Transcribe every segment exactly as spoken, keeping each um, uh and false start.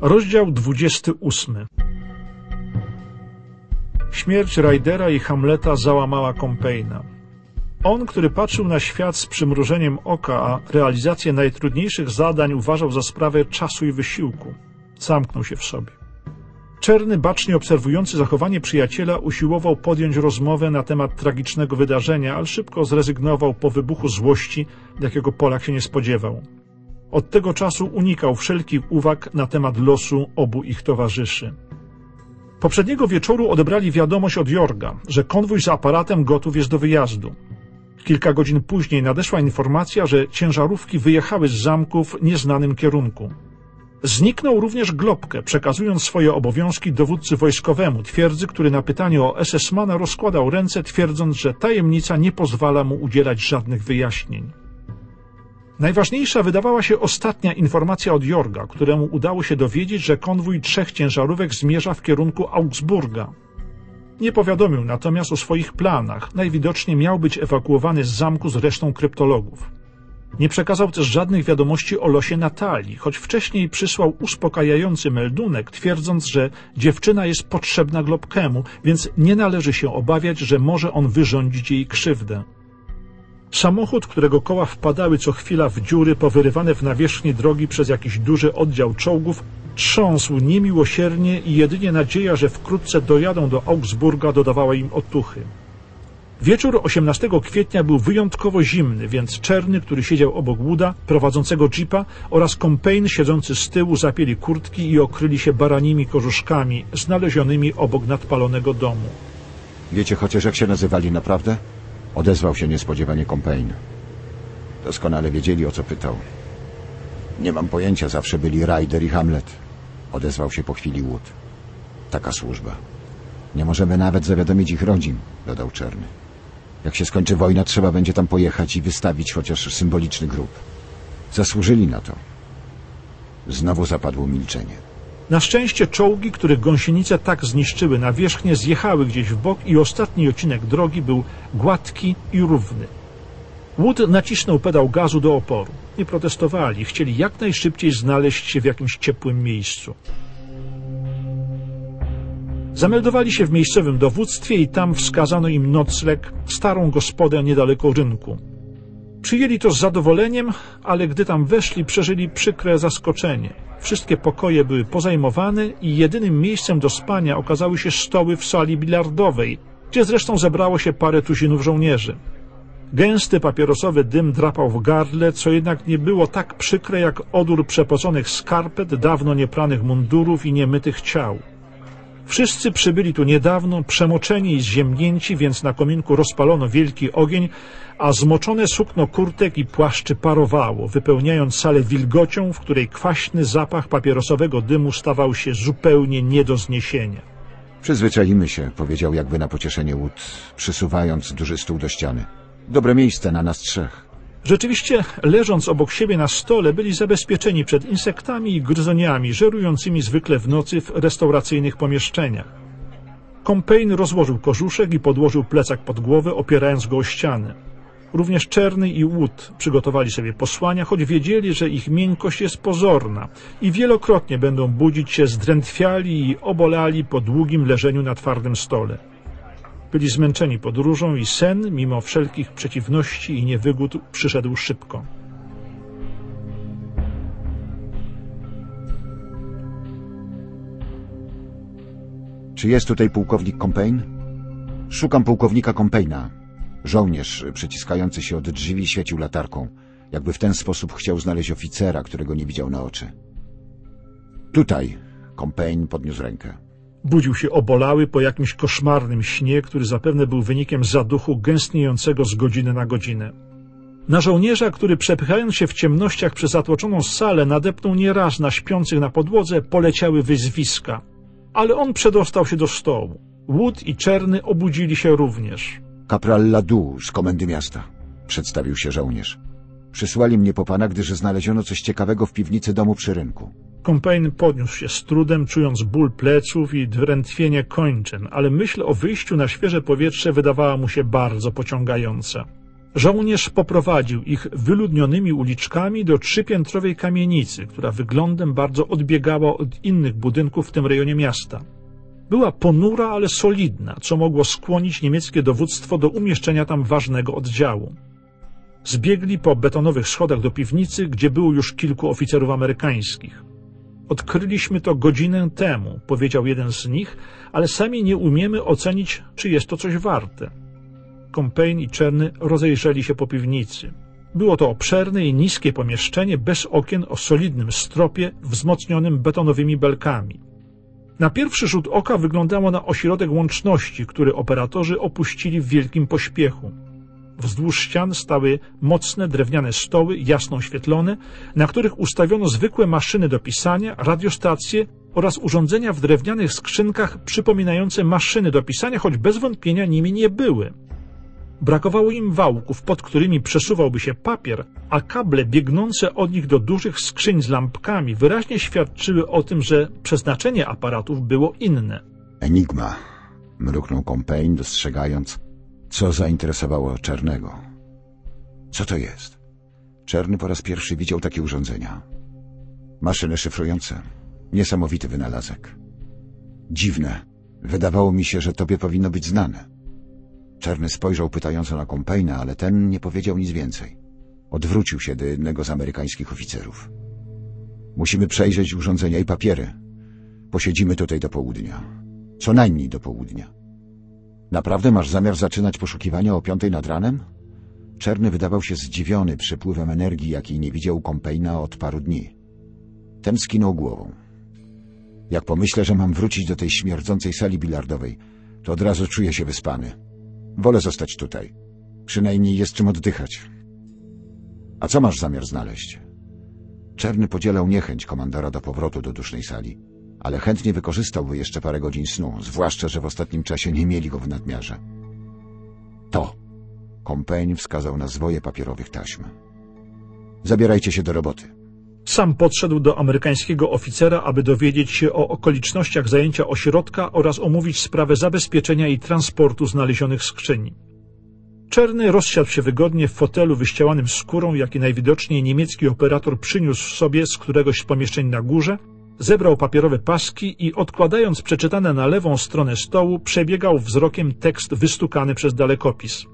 Rozdział dwudziesty ósmy. Śmierć Rydera i Hamleta załamała Compaigna. On, który patrzył na świat z przymrużeniem oka, a realizację najtrudniejszych zadań uważał za sprawę czasu i wysiłku, zamknął się w sobie. Czerny, bacznie obserwujący zachowanie przyjaciela, usiłował podjąć rozmowę na temat tragicznego wydarzenia, ale szybko zrezygnował po wybuchu złości, jakiego Polak się nie spodziewał. Od tego czasu unikał wszelkich uwag na temat losu obu ich towarzyszy. Poprzedniego wieczoru odebrali wiadomość od Jorga, że konwój z aparatem gotów jest do wyjazdu. Kilka godzin później nadeszła informacja, że ciężarówki wyjechały z zamku w nieznanym kierunku. Zniknął również Globke, przekazując swoje obowiązki dowódcy wojskowemu twierdzy, który na pytanie o esesmana rozkładał ręce, twierdząc, że tajemnica nie pozwala mu udzielać żadnych wyjaśnień. Najważniejsza wydawała się ostatnia informacja od Jorga, któremu udało się dowiedzieć, że konwój trzech ciężarówek zmierza w kierunku Augsburga. Nie powiadomił natomiast o swoich planach. Najwidoczniej miał być ewakuowany z zamku z resztą kryptologów. Nie przekazał też żadnych wiadomości o losie Natalii, choć wcześniej przysłał uspokajający meldunek, twierdząc, że dziewczyna jest potrzebna Globkemu, więc nie należy się obawiać, że może on wyrządzić jej krzywdę. Samochód, którego koła wpadały co chwila w dziury powyrywane w nawierzchni drogi przez jakiś duży oddział czołgów, trząsł niemiłosiernie i jedynie nadzieja, że wkrótce dojadą do Augsburga, dodawała im otuchy. Wieczór osiemnastego kwietnia był wyjątkowo zimny, więc Czerny, który siedział obok Wooda, prowadzącego jeepa, oraz Compaign, siedzący z tyłu, zapięli kurtki i okryli się baranimi korzuszkami znalezionymi obok nadpalonego domu. Wiecie chociaż, jak się nazywali naprawdę? Odezwał się niespodziewanie Compaign. Doskonale wiedzieli, o co pytał. Nie mam pojęcia, zawsze byli Ryder i Hamlet. Odezwał się po chwili Wood. Taka służba. Nie możemy nawet zawiadomić ich rodzin, dodał Czerny. Jak się skończy wojna, trzeba będzie tam pojechać i wystawić chociaż symboliczny grób. Zasłużyli na to. Znowu zapadło milczenie. Na szczęście czołgi, których gąsienice tak zniszczyły nawierzchnię, zjechały gdzieś w bok i ostatni odcinek drogi był gładki i równy. Wood nacisnął pedał gazu do oporu. Nie protestowali, chcieli jak najszybciej znaleźć się w jakimś ciepłym miejscu. Zameldowali się w miejscowym dowództwie i tam wskazano im nocleg, starą gospodę niedaleko rynku. Przyjęli to z zadowoleniem, ale gdy tam weszli, przeżyli przykre zaskoczenie. Wszystkie pokoje były pozajmowane i jedynym miejscem do spania okazały się stoły w sali bilardowej, gdzie zresztą zebrało się parę tuzinów żołnierzy. Gęsty papierosowy dym drapał w gardle, co jednak nie było tak przykre jak odór przepoconych skarpet, dawno niepranych mundurów i niemytych ciał. Wszyscy przybyli tu niedawno, przemoczeni i zziemnięci, więc na kominku rozpalono wielki ogień, a zmoczone sukno kurtek i płaszczy parowało, wypełniając salę wilgocią, w której kwaśny zapach papierosowego dymu stawał się zupełnie nie do zniesienia. Przyzwyczaimy się, powiedział jakby na pocieszenie Wood, przysuwając duży stół do ściany. Dobre miejsce na nas trzech. Rzeczywiście, leżąc obok siebie na stole, byli zabezpieczeni przed insektami i gryzoniami, żerującymi zwykle w nocy w restauracyjnych pomieszczeniach. Compaign rozłożył korzuszek i podłożył plecak pod głowę, opierając go o ścianę. Również Czerny i Wood przygotowali sobie posłania, choć wiedzieli, że ich miękkość jest pozorna i wielokrotnie będą budzić się zdrętwiali i obolali po długim leżeniu na twardym stole. Byli zmęczeni podróżą i sen, mimo wszelkich przeciwności i niewygód, przyszedł szybko. Czy jest tutaj pułkownik Compaign? Szukam pułkownika Compaigna. Żołnierz przyciskający się od drzwi świecił latarką, jakby w ten sposób chciał znaleźć oficera, którego nie widział na oczy. Tutaj. Compaign podniósł rękę. Budził się obolały po jakimś koszmarnym śnie, który zapewne był wynikiem zaduchu gęstniejącego z godziny na godzinę. Na żołnierza, który przepychając się w ciemnościach przez zatłoczoną salę nadepnął nieraz na śpiących na podłodze, poleciały wyzwiska. Ale on przedostał się do stołu. Wood i Czerny obudzili się również. Kapral Ladu z komendy miasta, przedstawił się żołnierz. Przysłali mnie po pana, gdyż znaleziono coś ciekawego w piwnicy domu przy rynku. Compaign podniósł się z trudem, czując ból pleców i drętwienie kończyn, ale myśl o wyjściu na świeże powietrze wydawała mu się bardzo pociągająca. Żołnierz poprowadził ich wyludnionymi uliczkami do trzypiętrowej kamienicy, która wyglądem bardzo odbiegała od innych budynków w tym rejonie miasta. Była ponura, ale solidna, co mogło skłonić niemieckie dowództwo do umieszczenia tam ważnego oddziału. Zbiegli po betonowych schodach do piwnicy, gdzie było już kilku oficerów amerykańskich. Odkryliśmy to godzinę temu, powiedział jeden z nich, ale sami nie umiemy ocenić, czy jest to coś warte. Compain i Czerny rozejrzeli się po piwnicy. Było to obszerne i niskie pomieszczenie bez okien o solidnym stropie wzmocnionym betonowymi belkami. Na pierwszy rzut oka wyglądało na ośrodek łączności, który operatorzy opuścili w wielkim pośpiechu. Wzdłuż ścian stały mocne drewniane stoły, jasno oświetlone, na których ustawiono zwykłe maszyny do pisania, radiostacje oraz urządzenia w drewnianych skrzynkach przypominające maszyny do pisania, choć bez wątpienia nimi nie były. Brakowało im wałków, pod którymi przesuwałby się papier, a kable biegnące od nich do dużych skrzyń z lampkami wyraźnie świadczyły o tym, że przeznaczenie aparatów było inne. Enigma, mruknął Compain, dostrzegając, co zainteresowało Czernego. Co to jest? Czerny po raz pierwszy widział takie urządzenia. Maszyny szyfrujące. Niesamowity wynalazek. Dziwne. Wydawało mi się, że tobie powinno być znane. Czerny spojrzał pytająco na Compaina, ale ten nie powiedział nic więcej. Odwrócił się do jednego z amerykańskich oficerów. Musimy przejrzeć urządzenia i papiery. Posiedzimy tutaj do południa. Co najmniej do południa. Naprawdę masz zamiar zaczynać poszukiwania o piątej nad ranem? Czerny wydawał się zdziwiony przepływem energii, jakiej nie widział Compaina od paru dni. Ten skinął głową. Jak pomyślę, że mam wrócić do tej śmierdzącej sali bilardowej, to od razu czuję się wyspany. Wolę zostać tutaj. Przynajmniej jest czym oddychać. A co masz zamiar znaleźć? Czerny podzielał niechęć komandora do powrotu do dusznej sali, ale chętnie wykorzystałby jeszcze parę godzin snu, zwłaszcza, że w ostatnim czasie nie mieli go w nadmiarze. To. Compain wskazał na zwoje papierowych taśm. Zabierajcie się do roboty. Sam podszedł do amerykańskiego oficera, aby dowiedzieć się o okolicznościach zajęcia ośrodka oraz omówić sprawę zabezpieczenia i transportu znalezionych skrzyni. Czerny rozsiadł się wygodnie w fotelu wyścielanym skórą, jaki najwidoczniej niemiecki operator przyniósł sobie z któregoś z pomieszczeń na górze, zebrał papierowe paski i odkładając przeczytane na lewą stronę stołu, przebiegał wzrokiem tekst wystukany przez dalekopis.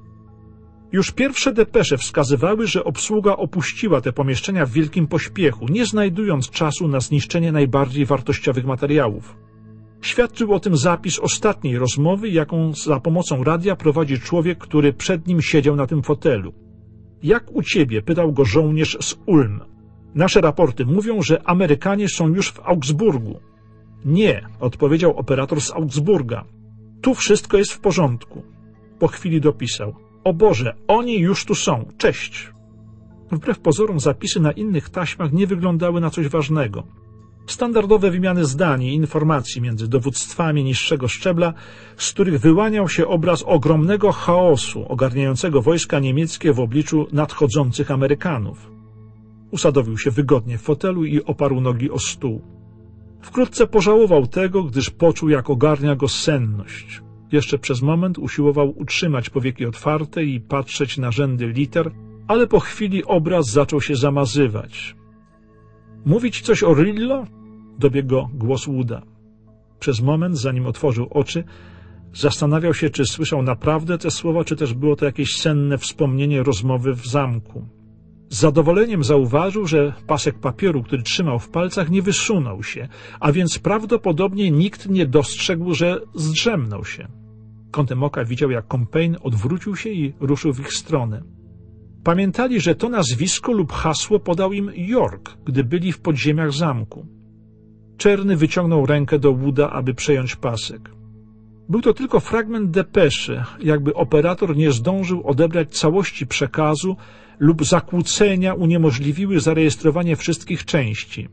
Już pierwsze depesze wskazywały, że obsługa opuściła te pomieszczenia w wielkim pośpiechu, nie znajdując czasu na zniszczenie najbardziej wartościowych materiałów. Świadczył o tym zapis ostatniej rozmowy, jaką za pomocą radia prowadzi człowiek, który przed nim siedział na tym fotelu. Jak u ciebie? Pytał go żołnierz z Ulm. Nasze raporty mówią, że Amerykanie są już w Augsburgu. Nie, odpowiedział operator z Augsburga. Tu wszystko jest w porządku. Po chwili dopisał. O Boże, oni już tu są. Cześć. Wbrew pozorom zapisy na innych taśmach nie wyglądały na coś ważnego. Standardowe wymiany zdań i informacji między dowództwami niższego szczebla, z których wyłaniał się obraz ogromnego chaosu ogarniającego wojska niemieckie w obliczu nadchodzących Amerykanów. Usadowił się wygodnie w fotelu i oparł nogi o stół. Wkrótce pożałował tego, gdyż poczuł, jak ogarnia go senność. Jeszcze przez moment usiłował utrzymać powieki otwarte i patrzeć na rzędy liter, ale po chwili obraz zaczął się zamazywać. Mówić coś o Rillo? Dobiegł go głos Wooda. Przez moment, zanim otworzył oczy, zastanawiał się, czy słyszał naprawdę te słowa, czy też było to jakieś senne wspomnienie rozmowy w zamku. Z zadowoleniem zauważył, że pasek papieru, który trzymał w palcach, nie wysunął się, a więc prawdopodobnie nikt nie dostrzegł, że zdrzemnął się. Kątem oka widział, jak Compain odwrócił się i ruszył w ich stronę. Pamiętali, że to nazwisko lub hasło podał im York, gdy byli w podziemiach zamku. Czerny wyciągnął rękę do Wooda, aby przejąć pasek. Był to tylko fragment depeszy, jakby operator nie zdążył odebrać całości przekazu lub zakłócenia uniemożliwiły zarejestrowanie wszystkich części.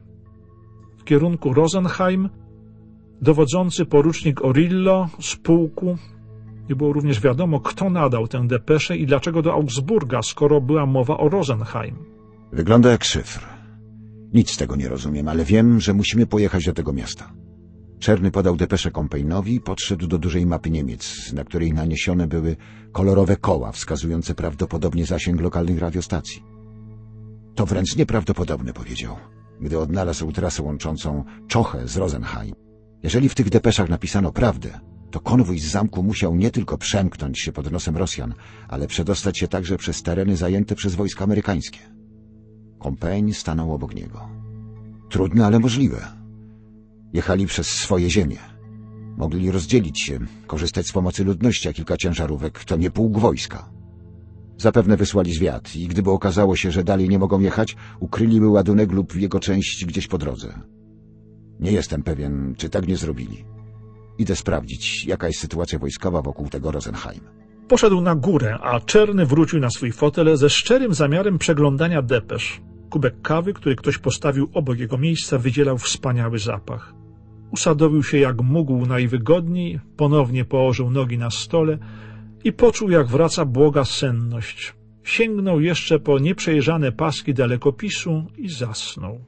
W kierunku Rosenheim dowodzący porucznik Orillo z pułku. Nie było również wiadomo, kto nadał tę depeszę i dlaczego do Augsburga, skoro była mowa o Rosenheim. Wygląda jak szyfr. Nic z tego nie rozumiem, ale wiem, że musimy pojechać do tego miasta. Czerny podał depeszę Compaignowi i podszedł do dużej mapy Niemiec, na której naniesione były kolorowe koła wskazujące prawdopodobnie zasięg lokalnych radiostacji. To wręcz nieprawdopodobne, powiedział, gdy odnalazł trasę łączącą Czochę z Rosenheim. Jeżeli w tych depeszach napisano prawdę, to konwój z zamku musiał nie tylko przemknąć się pod nosem Rosjan, ale przedostać się także przez tereny zajęte przez wojska amerykańskie. Compaign stanął obok niego. Trudne, ale możliwe. Jechali przez swoje ziemie. Mogli rozdzielić się, korzystać z pomocy ludności, a kilka ciężarówek to nie pułk wojska. Zapewne wysłali zwiad i gdyby okazało się, że dalej nie mogą jechać, ukryliby ładunek lub jego część gdzieś po drodze. Nie jestem pewien, czy tak nie zrobili. Idę sprawdzić, jaka jest sytuacja wojskowa wokół tego Rosenheim. Poszedł na górę, a Czerny wrócił na swój fotel ze szczerym zamiarem przeglądania depesz. Kubek kawy, który ktoś postawił obok jego miejsca, wydzielał wspaniały zapach. Usadowił się jak mógł najwygodniej, ponownie położył nogi na stole i poczuł, jak wraca błoga senność. Sięgnął jeszcze po nieprzejrzane paski dalekopisu i zasnął.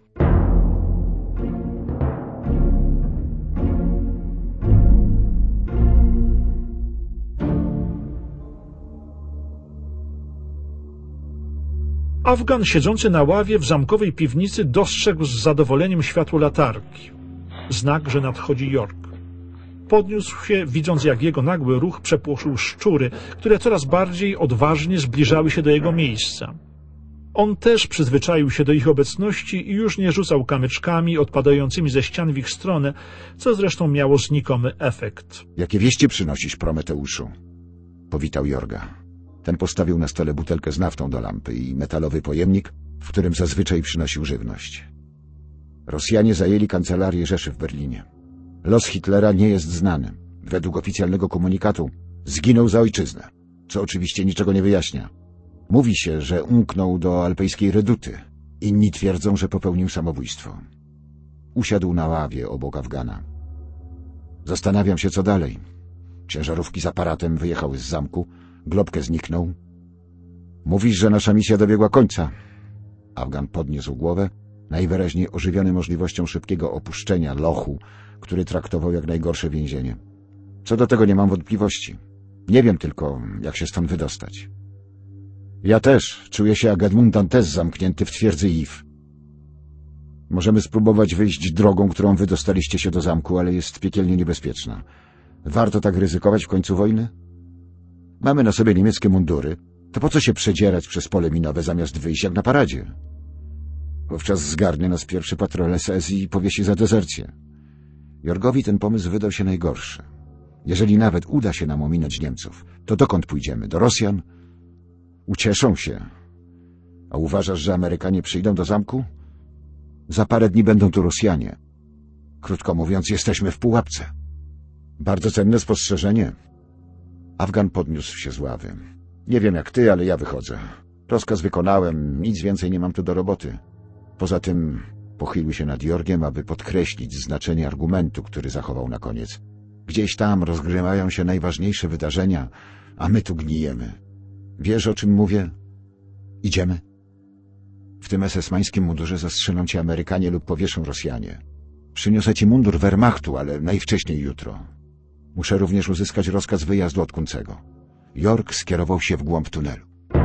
Afgan siedzący na ławie w zamkowej piwnicy dostrzegł z zadowoleniem światło latarki. Znak, że nadchodzi York. Podniósł się, widząc, jak jego nagły ruch przepłoszył szczury, które coraz bardziej odważnie zbliżały się do jego miejsca. On też przyzwyczaił się do ich obecności i już nie rzucał kamyczkami odpadającymi ze ścian w ich stronę, co zresztą miało znikomy efekt. Jakie wieści przynosisz, Prometeuszu? Powitał Jorga. Ten postawił na stole butelkę z naftą do lampy i metalowy pojemnik, w którym zazwyczaj przynosił żywność. Rosjanie zajęli kancelarię Rzeszy w Berlinie. Los Hitlera nie jest znany. Według oficjalnego komunikatu zginął za ojczyznę, co oczywiście niczego nie wyjaśnia. Mówi się, że umknął do alpejskiej reduty. Inni twierdzą, że popełnił samobójstwo. Usiadł na ławie obok Afgana. Zastanawiam się, co dalej. Ciężarówki z aparatem wyjechały z zamku, Globkę zniknął. Mówisz, że nasza misja dobiegła końca. Afgan podniósł głowę, najwyraźniej ożywiony możliwością szybkiego opuszczenia lochu, który traktował jak najgorsze więzienie. Co do tego nie mam wątpliwości. Nie wiem tylko, jak się stąd wydostać. Ja też czuję się jak Edmund Dantes zamknięty w twierdzy Yves. Możemy spróbować wyjść drogą, którą wydostaliście się do zamku, ale jest piekielnie niebezpieczna. Warto tak ryzykować w końcu wojny? Mamy na sobie niemieckie mundury. To po co się przedzierać przez pole minowe, zamiast wyjść jak na paradzie? Wówczas zgarnie nas pierwszy patrol S S i powiesi za dezercję. Jorgowi ten pomysł wydał się najgorszy. Jeżeli nawet uda się nam ominąć Niemców, to dokąd pójdziemy? Do Rosjan? Ucieszą się. A uważasz, że Amerykanie przyjdą do zamku? Za parę dni będą tu Rosjanie. Krótko mówiąc, jesteśmy w pułapce. Bardzo cenne spostrzeżenie. Afgan podniósł się z ławy. Nie wiem jak ty, ale ja wychodzę. Rozkaz wykonałem, nic więcej nie mam tu do roboty. Poza tym pochylił się nad Jorgiem, aby podkreślić znaczenie argumentu, który zachował na koniec. Gdzieś tam rozgrywają się najważniejsze wydarzenia, a my tu gnijemy. Wiesz, o czym mówię? Idziemy? W tym esesmańskim mundurze zastrzelą cię Amerykanie lub powieszą Rosjanie. Przyniosę ci mundur Wehrmachtu, ale najwcześniej jutro. Muszę również uzyskać rozkaz wyjazdu od Kuncego. York skierował się w głąb tunelu.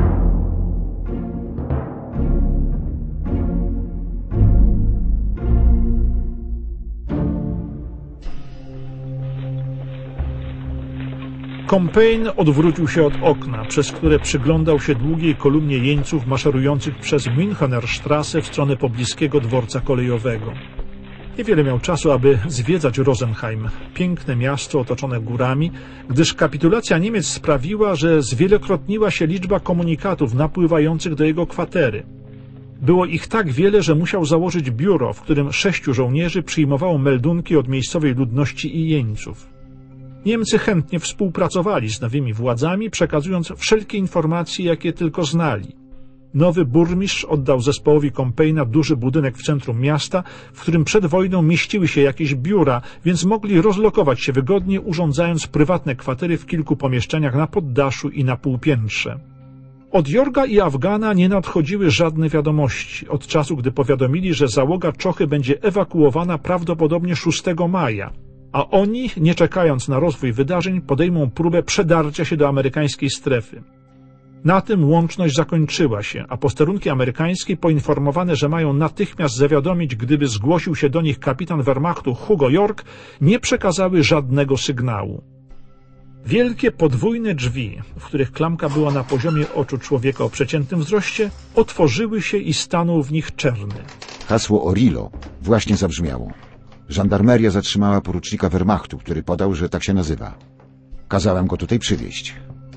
Compaign odwrócił się od okna, przez które przyglądał się długiej kolumnie jeńców maszerujących przez Münchenerstrasse w stronę pobliskiego dworca kolejowego. Niewiele miał czasu, aby zwiedzać Rosenheim, piękne miasto otoczone górami, gdyż kapitulacja Niemiec sprawiła, że zwielokrotniła się liczba komunikatów napływających do jego kwatery. Było ich tak wiele, że musiał założyć biuro, w którym sześciu żołnierzy przyjmowało meldunki od miejscowej ludności i jeńców. Niemcy chętnie współpracowali z nowymi władzami, przekazując wszelkie informacje, jakie tylko znali. Nowy burmistrz oddał zespołowi Compaigna duży budynek w centrum miasta, w którym przed wojną mieściły się jakieś biura, więc mogli rozlokować się wygodnie, urządzając prywatne kwatery w kilku pomieszczeniach na poddaszu i na półpiętrze. Od Jorga i Afgana nie nadchodziły żadne wiadomości, od czasu, gdy powiadomili, że załoga Czochy będzie ewakuowana prawdopodobnie szóstego maja. A oni, nie czekając na rozwój wydarzeń, podejmą próbę przedarcia się do amerykańskiej strefy. Na tym łączność zakończyła się, a posterunki amerykańskie, poinformowane, że mają natychmiast zawiadomić, gdyby zgłosił się do nich kapitan Wehrmachtu Hugo York, nie przekazały żadnego sygnału. Wielkie podwójne drzwi, w których klamka była na poziomie oczu człowieka o przeciętnym wzroście, otworzyły się i stanął w nich Czerny. Hasło Orillo właśnie zabrzmiało. Żandarmeria zatrzymała porucznika Wehrmachtu, który podał, że tak się nazywa. Kazałem go tutaj przywieźć.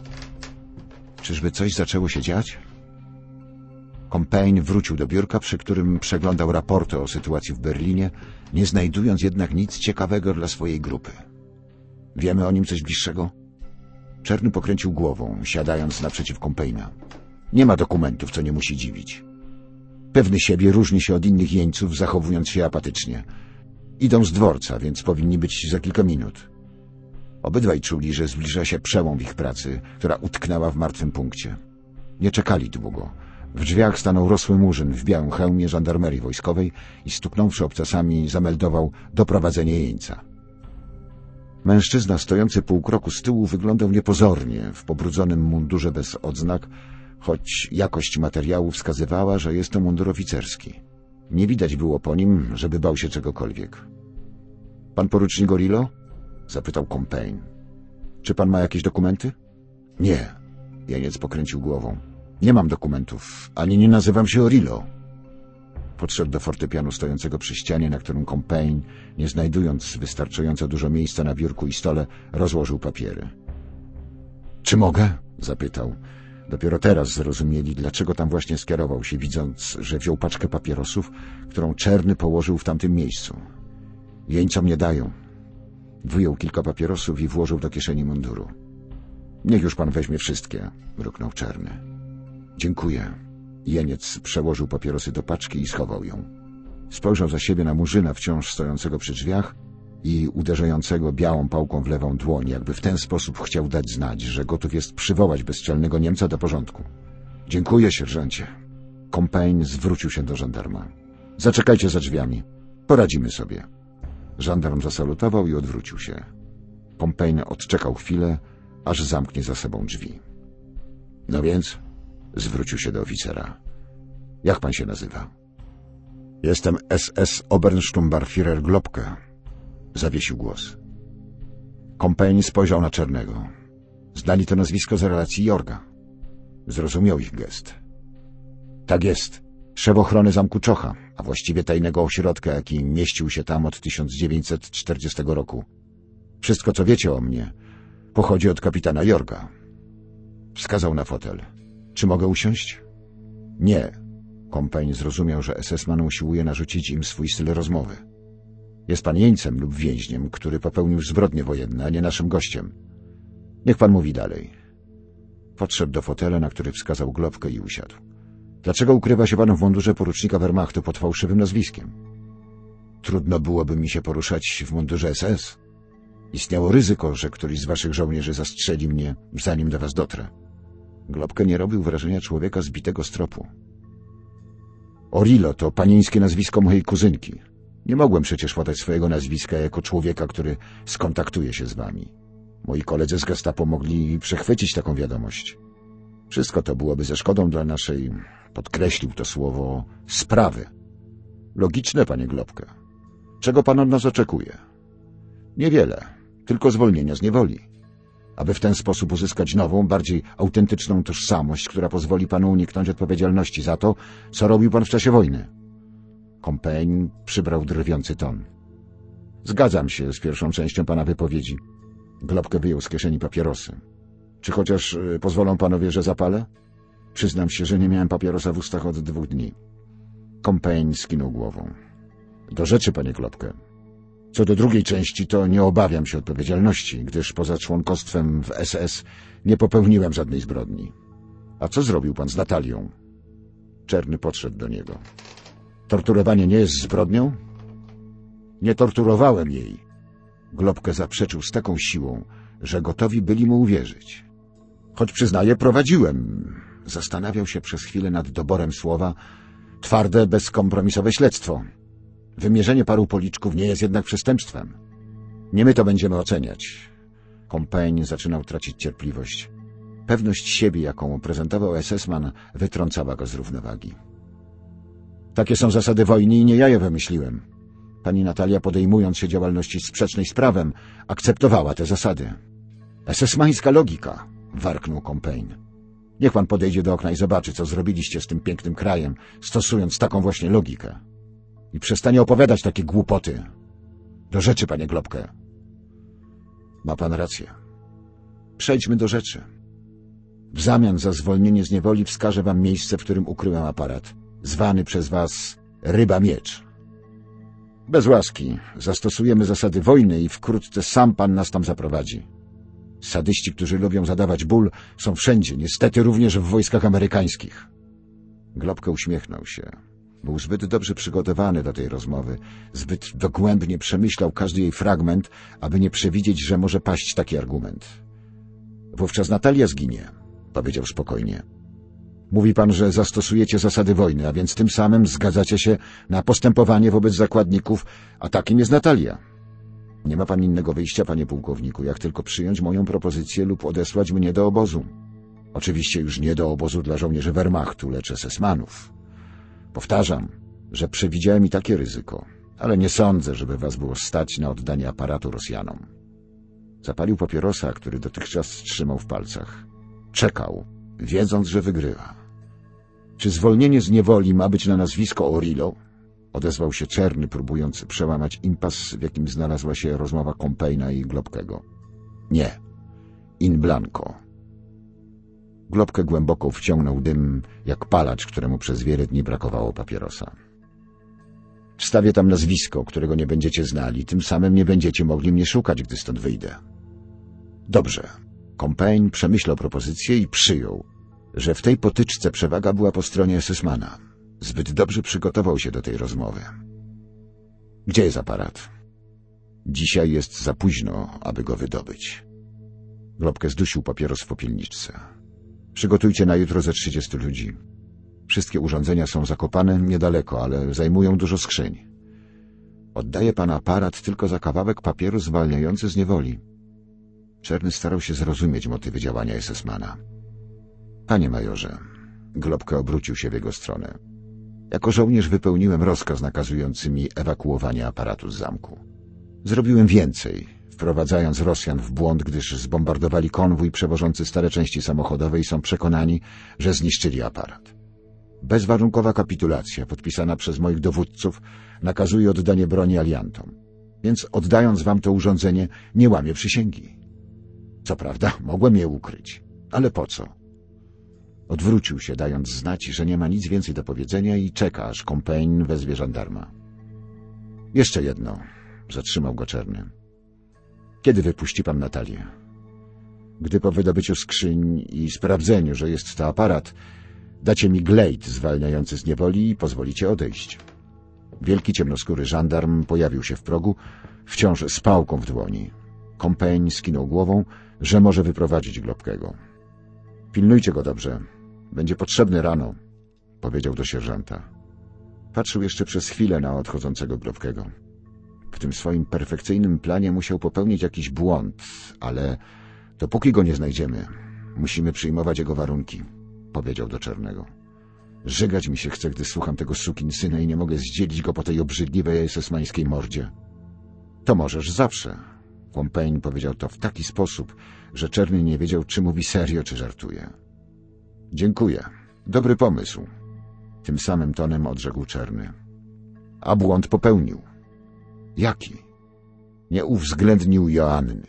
Czyżby coś zaczęło się dziać? Compain wrócił do biurka, przy którym przeglądał raporty o sytuacji w Berlinie, nie znajdując jednak nic ciekawego dla swojej grupy. Wiemy o nim coś bliższego? Czerny pokręcił głową, siadając naprzeciw Compaina. Nie ma dokumentów, co nie musi dziwić. Pewny siebie różni się od innych jeńców, zachowując się apatycznie. Idą z dworca, więc powinni być za kilka minut. Obydwaj czuli, że zbliża się przełom w ich pracy, która utknęła w martwym punkcie. Nie czekali długo. W drzwiach stanął rosły murzyn w białym hełmie żandarmerii wojskowej i stuknąwszy obcasami zameldował doprowadzenie jeńca. Mężczyzna stojący pół kroku z tyłu wyglądał niepozornie w pobrudzonym mundurze bez odznak, choć jakość materiału wskazywała, że jest to mundur oficerski. Nie widać było po nim, żeby bał się czegokolwiek. — Pan porucznik Orillo? — zapytał Compain. — Czy pan ma jakieś dokumenty? — Nie. Jeniec pokręcił głową. — Nie mam dokumentów, ani nie nazywam się Orillo. Podszedł do fortepianu stojącego przy ścianie, na którym Compain, nie znajdując wystarczająco dużo miejsca na biurku i stole, rozłożył papiery. — Czy mogę? — zapytał. Dopiero teraz zrozumieli, dlaczego tam właśnie skierował się, widząc, że wziął paczkę papierosów, którą Czerny położył w tamtym miejscu. — Jeńcom nie dają. Wyjął kilka papierosów i włożył do kieszeni munduru. — Niech już pan weźmie wszystkie — mruknął Czerny. — Dziękuję. Jeniec przełożył papierosy do paczki i schował ją. Spojrzał za siebie na murzyna wciąż stojącego przy drzwiach i uderzającego białą pałką w lewą dłoń, jakby w ten sposób chciał dać znać, że gotów jest przywołać bezczelnego Niemca do porządku. — Dziękuję, sierżancie. Compain zwrócił się do żandarma. — Zaczekajcie za drzwiami. Poradzimy sobie. Żandarm zasalutował i odwrócił się. Compain odczekał chwilę, aż zamknie za sobą drzwi. — No więc? — zwrócił się do oficera. — Jak pan się nazywa? — Jestem S S Obersturmbannführer Globke. Zawiesił głos. Compain spojrzał na Czernego. Znali to nazwisko z relacji Jorga. Zrozumiał ich gest. — Tak jest. Szef ochrony zamku Czocha, a właściwie tajnego ośrodka, jaki mieścił się tam od tysiąc dziewięćset czterdziestego roku. Wszystko, co wiecie o mnie, pochodzi od kapitana Jorga. Wskazał na fotel. Czy mogę usiąść? Nie. Compain zrozumiał, że esesman usiłuje narzucić im swój styl rozmowy. Jest pan jeńcem lub więźniem, który popełnił zbrodnie wojenne, a nie naszym gościem. Niech pan mówi dalej. Podszedł do fotela, na który wskazał Globkę i usiadł. Dlaczego ukrywa się pan w mundurze porucznika Wehrmachtu pod fałszywym nazwiskiem? Trudno byłoby mi się poruszać w mundurze S S. Istniało ryzyko, że któryś z waszych żołnierzy zastrzeli mnie, zanim do was dotrę. Globkę nie robił wrażenia człowieka zbitego z tropu. Orillo to panieńskie nazwisko mojej kuzynki. Nie mogłem przecież podać swojego nazwiska jako człowieka, który skontaktuje się z wami. Moi koledzy z gestapo mogli przechwycić taką wiadomość. Wszystko to byłoby ze szkodą dla naszej, podkreślił to słowo, sprawy. Logiczne, panie Globke. Czego pan od nas oczekuje? Niewiele, tylko zwolnienia z niewoli. Aby w ten sposób uzyskać nową, bardziej autentyczną tożsamość, która pozwoli panu uniknąć odpowiedzialności za to, co robił pan w czasie wojny. Compain przybrał drwiący ton. Zgadzam się z pierwszą częścią pana wypowiedzi. Globkę wyjął z kieszeni papierosy. Czy chociaż y, pozwolą panowie, że zapalę? Przyznam się, że nie miałem papierosa w ustach od dwóch dni. Compain skinął głową. Do rzeczy, panie Globke. Co do drugiej części, to nie obawiam się odpowiedzialności, gdyż poza członkostwem w S S nie popełniłem żadnej zbrodni. A co zrobił pan z Natalią? Czerny podszedł do niego. Torturowanie nie jest zbrodnią? Nie torturowałem jej. Globkę zaprzeczył z taką siłą, że gotowi byli mu uwierzyć. Choć przyznaję, prowadziłem. Zastanawiał się przez chwilę nad doborem słowa. Twarde, bezkompromisowe śledztwo. Wymierzenie paru policzków nie jest jednak przestępstwem. Nie my to będziemy oceniać. Compain zaczynał tracić cierpliwość. Pewność siebie, jaką prezentował es es man, wytrącała go z równowagi. Takie są zasady wojny i nie ja je wymyśliłem. Pani Natalia, podejmując się działalności sprzecznej z prawem, akceptowała te zasady. Esesmańska logika, warknął Compain. Niech pan podejdzie do okna i zobaczy, co zrobiliście z tym pięknym krajem, stosując taką właśnie logikę. I przestanie opowiadać takie głupoty. Do rzeczy, panie Globke. Ma pan rację. Przejdźmy do rzeczy. W zamian za zwolnienie z niewoli wskażę wam miejsce, w którym ukryłem aparat, zwany przez was Ryba Miecz. Bez łaski. Zastosujemy zasady wojny i wkrótce sam pan nas tam zaprowadzi. Sadyści, którzy lubią zadawać ból, są wszędzie, niestety również w wojskach amerykańskich. Globke uśmiechnął się. Był zbyt dobrze przygotowany do tej rozmowy, zbyt dogłębnie przemyślał każdy jej fragment, aby nie przewidzieć, że może paść taki argument. Wówczas Natalia zginie, powiedział spokojnie. Mówi pan, że zastosujecie zasady wojny, a więc tym samym zgadzacie się na postępowanie wobec zakładników, a takim jest Natalia. Nie ma pan innego wyjścia, panie pułkowniku, jak tylko przyjąć moją propozycję lub odesłać mnie do obozu. Oczywiście już nie do obozu dla żołnierzy Wehrmachtu, lecz es es manów. Powtarzam, że przewidziałem i takie ryzyko, ale nie sądzę, żeby was było stać na oddanie aparatu Rosjanom. Zapalił papierosa, który dotychczas trzymał w palcach. Czekał, wiedząc, że wygrywa. Czy zwolnienie z niewoli ma być na nazwisko Orillo? Odezwał się Czerny, próbując przełamać impas, w jakim znalazła się rozmowa Compaina i Globkego. Nie. In blanco. Globke głęboko wciągnął dym, jak palacz, któremu przez wiele dni brakowało papierosa. Wstawię tam nazwisko, którego nie będziecie znali, tym samym nie będziecie mogli mnie szukać, gdy stąd wyjdę. Dobrze. Compain przemyślał propozycję i przyjął, że w tej potyczce przewaga była po stronie es es mana. Zbyt dobrze przygotował się do tej rozmowy. Gdzie jest aparat? Dzisiaj jest za późno, aby go wydobyć. Globke zdusił papieros w popielniczce. Przygotujcie na jutro ze trzydziestu ludzi. Wszystkie urządzenia są zakopane niedaleko, ale zajmują dużo skrzyń. Oddaję pan aparat tylko za kawałek papieru zwalniający z niewoli. Czerny starał się zrozumieć motywy działania es es mana. Panie majorze, Globke obrócił się w jego stronę. Jako żołnierz wypełniłem rozkaz nakazujący mi ewakuowanie aparatu z zamku. Zrobiłem więcej, wprowadzając Rosjan w błąd, gdyż zbombardowali konwój przewożący stare części samochodowe i są przekonani, że zniszczyli aparat. Bezwarunkowa kapitulacja, podpisana przez moich dowódców, nakazuje oddanie broni aliantom. Więc oddając wam to urządzenie, nie łamię przysięgi. Co prawda, mogłem je ukryć. Ale po co? Odwrócił się, dając znać, że nie ma nic więcej do powiedzenia i czeka, aż Compain wezwie żandarma. Jeszcze jedno. Zatrzymał go Czerny. Kiedy wypuści pan Natalię? Gdy po wydobyciu skrzyń i sprawdzeniu, że jest to aparat, dacie mi glejt zwalniający z niewoli i pozwolicie odejść. Wielki ciemnoskóry żandarm pojawił się w progu, wciąż z pałką w dłoni. Compain skinął głową, że może wyprowadzić Globkego. Pilnujcie go dobrze. Będzie potrzebny rano, powiedział do sierżanta. Patrzył jeszcze przez chwilę na odchodzącego Globkego. W tym swoim perfekcyjnym planie musiał popełnić jakiś błąd, ale dopóki go nie znajdziemy, musimy przyjmować jego warunki, powiedział do Czernego. Żygać mi się chce, gdy słucham tego sukinsyna i nie mogę zdzielić go po tej obrzydliwej esesmańskiej mordzie. To możesz zawsze. Compain powiedział to w taki sposób, że Czerny nie wiedział, czy mówi serio, czy żartuje. Dziękuję. Dobry pomysł. Tym samym tonem odrzekł Czerny. A błąd popełnił. Jaki? Nie uwzględnił Joanny.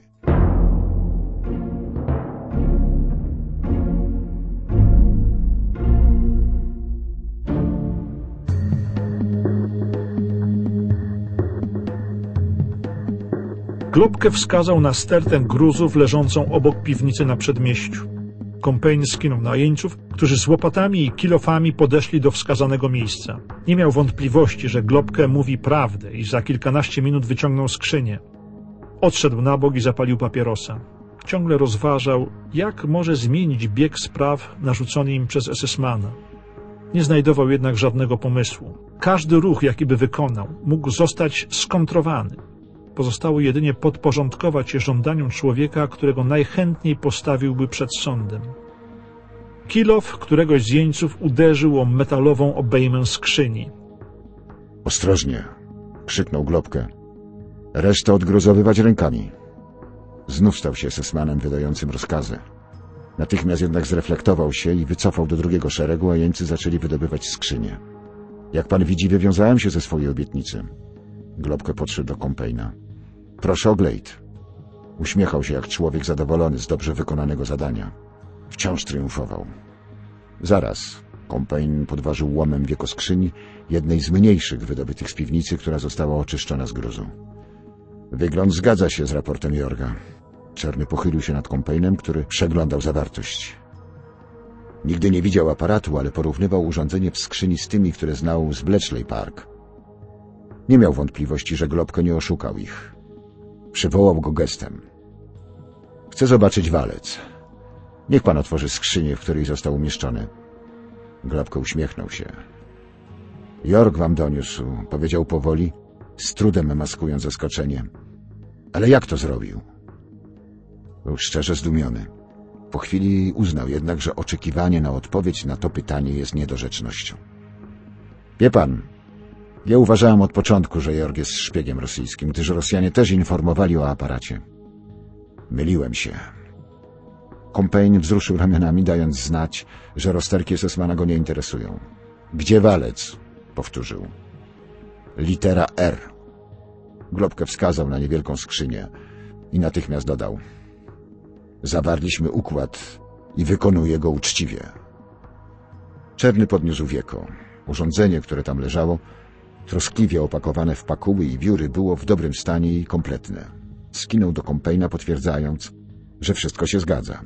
Globke wskazał na stertę gruzów leżącą obok piwnicy na przedmieściu. Compain skinął na jeńców, którzy z łopatami i kilofami podeszli do wskazanego miejsca. Nie miał wątpliwości, że Globke mówi prawdę i za kilkanaście minut wyciągnął skrzynię. Odszedł na bok i zapalił papierosa. Ciągle rozważał, jak może zmienić bieg spraw narzucony im przez esesmana. Nie znajdował jednak żadnego pomysłu. Każdy ruch, jaki by wykonał, mógł zostać skontrowany. Pozostało jedynie podporządkować się żądaniom człowieka, którego najchętniej postawiłby przed sądem. Kilow któregoś z jeńców uderzył o metalową obejmę skrzyni. Ostrożnie! Krzyknął Globkę. Resztę odgruzowywać rękami. Znów stał się esesmanem wydającym rozkazy. Natychmiast jednak zreflektował się i wycofał do drugiego szeregu, a jeńcy zaczęli wydobywać skrzynię. Jak pan widzi, wywiązałem się ze swojej obietnicy. Globkę podszedł do Compayna. Proszę o glejt. Uśmiechał się jak człowiek zadowolony z dobrze wykonanego zadania. Wciąż triumfował. Zaraz. Compayn podważył łomem wieko skrzyni, jednej z mniejszych wydobytych z piwnicy, która została oczyszczona z gruzu. Wygląd zgadza się z raportem Jorga. Czerny pochylił się nad Compaynem, który przeglądał zawartość. Nigdy nie widział aparatu, ale porównywał urządzenie w skrzyni z tymi, które znał z Bletchley Park. Nie miał wątpliwości, że Globkę nie oszukał ich. Przywołał go gestem. Chcę zobaczyć walec. Niech pan otworzy skrzynię, w której został umieszczony. Globkę uśmiechnął się. Jorg wam doniósł, powiedział powoli, z trudem maskując zaskoczenie. Ale jak to zrobił? Był szczerze zdumiony. Po chwili uznał jednak, że oczekiwanie na odpowiedź na to pytanie jest niedorzecznością. Wie pan, ja uważałem od początku, że Jorg jest szpiegiem rosyjskim, gdyż Rosjanie też informowali o aparacie. Myliłem się. Compayn wzruszył ramionami, dając znać, że rozterki esesmana go nie interesują. Gdzie walec? Powtórzył. Litera R. Globkę wskazał na niewielką skrzynię i natychmiast dodał. Zawarliśmy układ i wykonuję go uczciwie. Czerny podniósł wieko. Urządzenie, które tam leżało, troskliwie opakowane w pakuły i wióry, było w dobrym stanie i kompletne. Skinął do Compayna, potwierdzając, że wszystko się zgadza.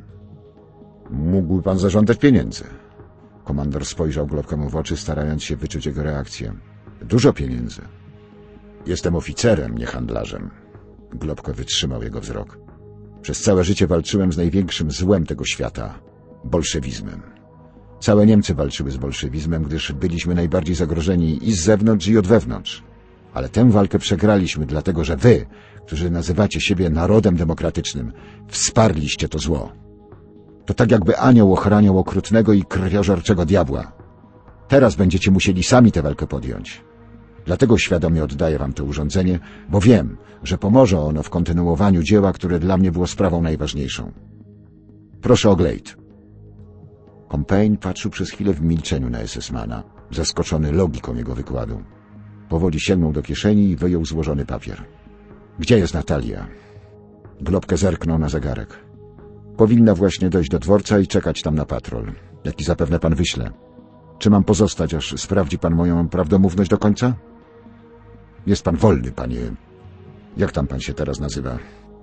Mógłby pan zażądać pieniędzy. Komandor spojrzał Globkemu w oczy, starając się wyczuć jego reakcję. Dużo pieniędzy. Jestem oficerem, nie handlarzem. Globko wytrzymał jego wzrok. Przez całe życie walczyłem z największym złem tego świata – bolszewizmem. Całe Niemcy walczyły z bolszewizmem, gdyż byliśmy najbardziej zagrożeni i z zewnątrz, i od wewnątrz. Ale tę walkę przegraliśmy, dlatego że wy, którzy nazywacie siebie narodem demokratycznym, wsparliście to zło. To tak jakby anioł ochraniał okrutnego i krwiożerczego diabła. Teraz będziecie musieli sami tę walkę podjąć. Dlatego świadomie oddaję wam to urządzenie, bo wiem, że pomoże ono w kontynuowaniu dzieła, które dla mnie było sprawą najważniejszą. Proszę o glejt. Compayn patrzył przez chwilę w milczeniu na esesmana, zaskoczony logiką jego wykładu. Powoli sięgnął do kieszeni i wyjął złożony papier. Gdzie jest Natalia? Globkę zerknął na zegarek. Powinna właśnie dojść do dworca i czekać tam na patrol, jaki zapewne pan wyśle. Czy mam pozostać, aż sprawdzi pan moją prawdomówność do końca? Jest pan wolny, panie... Jak tam pan się teraz nazywa?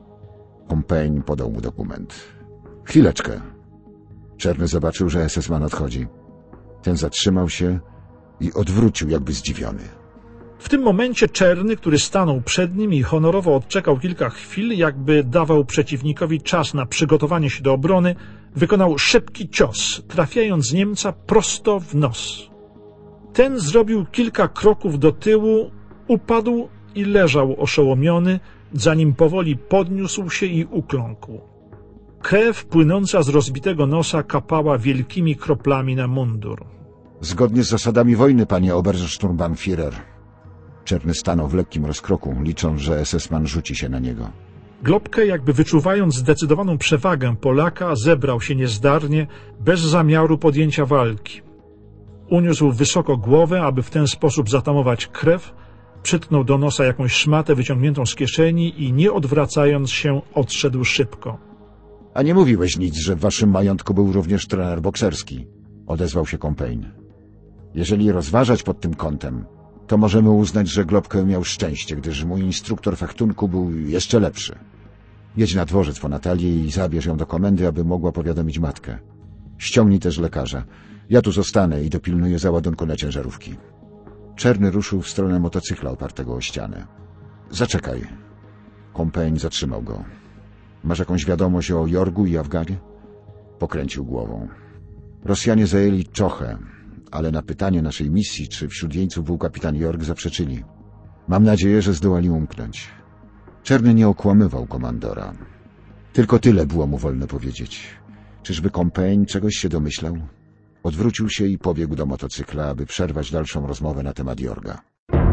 Compayn podał mu dokument. Chwileczkę. Czerny zobaczył, że esesman odchodzi. Ten zatrzymał się i odwrócił, jakby zdziwiony. W tym momencie Czerny, który stanął przed nim i honorowo odczekał kilka chwil, jakby dawał przeciwnikowi czas na przygotowanie się do obrony, wykonał szybki cios, trafiając Niemca prosto w nos. Ten zrobił kilka kroków do tyłu, upadł i leżał oszołomiony, zanim powoli podniósł się i ukląkł. Krew płynąca z rozbitego nosa kapała wielkimi kroplami na mundur. Zgodnie z zasadami wojny, panie Obersturmbannführer. Czerny stanął w lekkim rozkroku, licząc, że esesman rzuci się na niego. Globkę, jakby wyczuwając zdecydowaną przewagę Polaka, zebrał się niezdarnie, bez zamiaru podjęcia walki. Uniósł wysoko głowę, aby w ten sposób zatamować krew, przytknął do nosa jakąś szmatę wyciągniętą z kieszeni i nie odwracając się odszedł szybko. A nie mówiłeś nic, że w waszym majątku był również trener bokserski, odezwał się Compayn. Jeżeli rozważać pod tym kątem, to możemy uznać, że Globkę miał szczęście, gdyż mój instruktor fechtunku był jeszcze lepszy. Jedź na dworzec po Natalię i zabierz ją do komendy, aby mogła powiadomić matkę. Ściągnij też lekarza. Ja tu zostanę i dopilnuję załadunku na ciężarówki. Czerny ruszył w stronę motocykla opartego o ścianę. Zaczekaj. Compayn zatrzymał go. Masz jakąś wiadomość o Jorgu i Afganie? Pokręcił głową. Rosjanie zajęli Czochę, ale na pytanie naszej misji, czy wśród jeńców był kapitan Jorg, zaprzeczyli. Mam nadzieję, że zdołali umknąć. Czerny nie okłamywał komandora. Tylko tyle było mu wolno powiedzieć. Czyżby Compain czegoś się domyślał? Odwrócił się i pobiegł do motocykla, aby przerwać dalszą rozmowę na temat Jorga.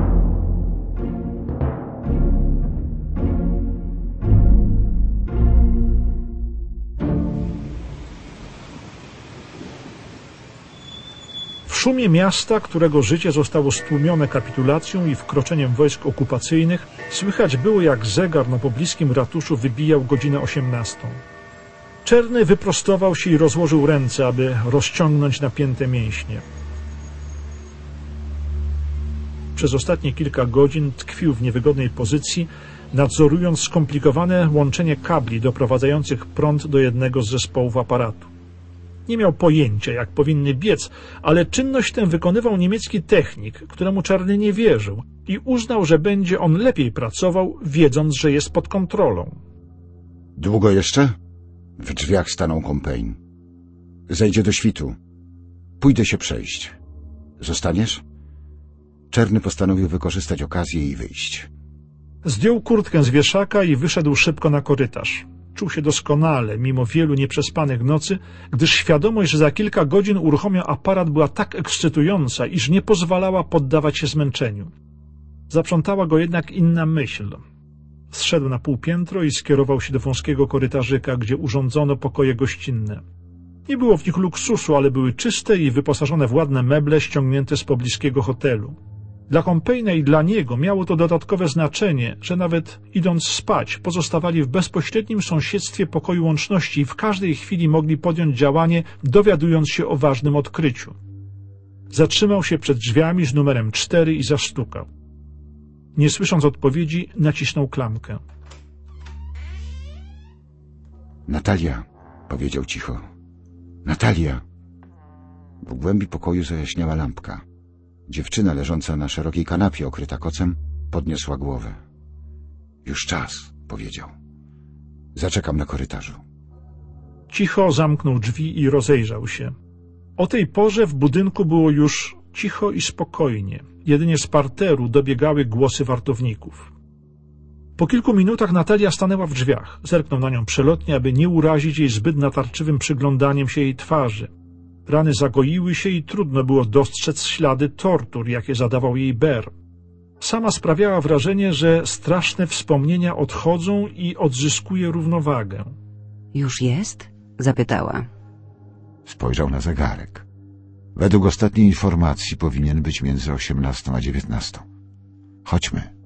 W szumie miasta, którego życie zostało stłumione kapitulacją i wkroczeniem wojsk okupacyjnych, słychać było, jak zegar na pobliskim ratuszu wybijał godzinę osiemnastą. Czerny wyprostował się i rozłożył ręce, aby rozciągnąć napięte mięśnie. Przez ostatnie kilka godzin tkwił w niewygodnej pozycji, nadzorując skomplikowane łączenie kabli doprowadzających prąd do jednego z zespołów aparatu. Nie miał pojęcia, jak powinny biec, ale czynność tę wykonywał niemiecki technik, któremu Czarny nie wierzył i uznał, że będzie on lepiej pracował, wiedząc, że jest pod kontrolą. Długo jeszcze? W drzwiach stanął Compain. Zejdzie do świtu. Pójdę się przejść. Zostaniesz? Czerny postanowił wykorzystać okazję i wyjść. Zdjął kurtkę z wieszaka i wyszedł szybko na korytarz. Czuł się doskonale, mimo wielu nieprzespanych nocy, gdyż świadomość, że za kilka godzin uruchomią aparat, była tak ekscytująca, iż nie pozwalała poddawać się zmęczeniu. Zaprzątała go jednak inna myśl. Zszedł na półpiętro i skierował się do wąskiego korytarzyka, gdzie urządzono pokoje gościnne. Nie było w nich luksusu, ale były czyste i wyposażone w ładne meble ściągnięte z pobliskiego hotelu. Dla Compaina i dla niego miało to dodatkowe znaczenie, że nawet idąc spać pozostawali w bezpośrednim sąsiedztwie pokoju łączności i w każdej chwili mogli podjąć działanie, dowiadując się o ważnym odkryciu. Zatrzymał się przed drzwiami z numerem cztery i zastukał. Nie słysząc odpowiedzi, nacisnął klamkę. Natalia, powiedział cicho. Natalia. W głębi pokoju zajaśniała lampka. Dziewczyna leżąca na szerokiej kanapie okryta kocem podniosła głowę. Już czas, powiedział. Zaczekam na korytarzu. Cicho zamknął drzwi i rozejrzał się. O tej porze w budynku było już cicho i spokojnie. Jedynie z parteru dobiegały głosy wartowników. Po kilku minutach Natalia stanęła w drzwiach. Zerknął na nią przelotnie, aby nie urazić jej zbyt natarczywym przyglądaniem się jej twarzy. Rany zagoiły się i trudno było dostrzec ślady tortur, jakie zadawał jej Ber. Sama sprawiała wrażenie, że straszne wspomnienia odchodzą i odzyskuje równowagę. Już jest? Zapytała. Spojrzał na zegarek. Według ostatniej informacji powinien być między osiemnastą a dziewiętnastą. Chodźmy.